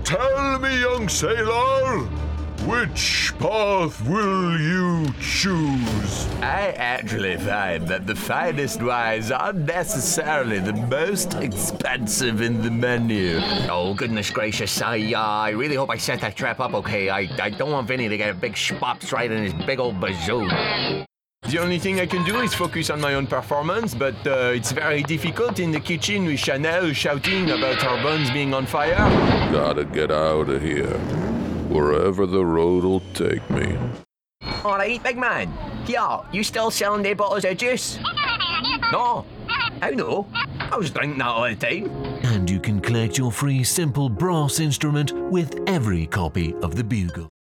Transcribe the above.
tell me, young sailor, which path will you choose? I actually find that the finest wines aren't necessarily the most expensive in the menu. Oh, goodness gracious, I really hope I set that trap up okay. I don't want Vinny to get a big schpops right in his big old bazoo. The only thing I can do is focus on my own performance, but it's very difficult in the kitchen with Chanel shouting about her buns being on fire. Gotta get out of here. Wherever the road'll take me. Alright, big man. Yeah, you still selling their bottles of juice? No. How no? I was drinking that all the time. And you can collect your free simple brass instrument with every copy of the Bugle.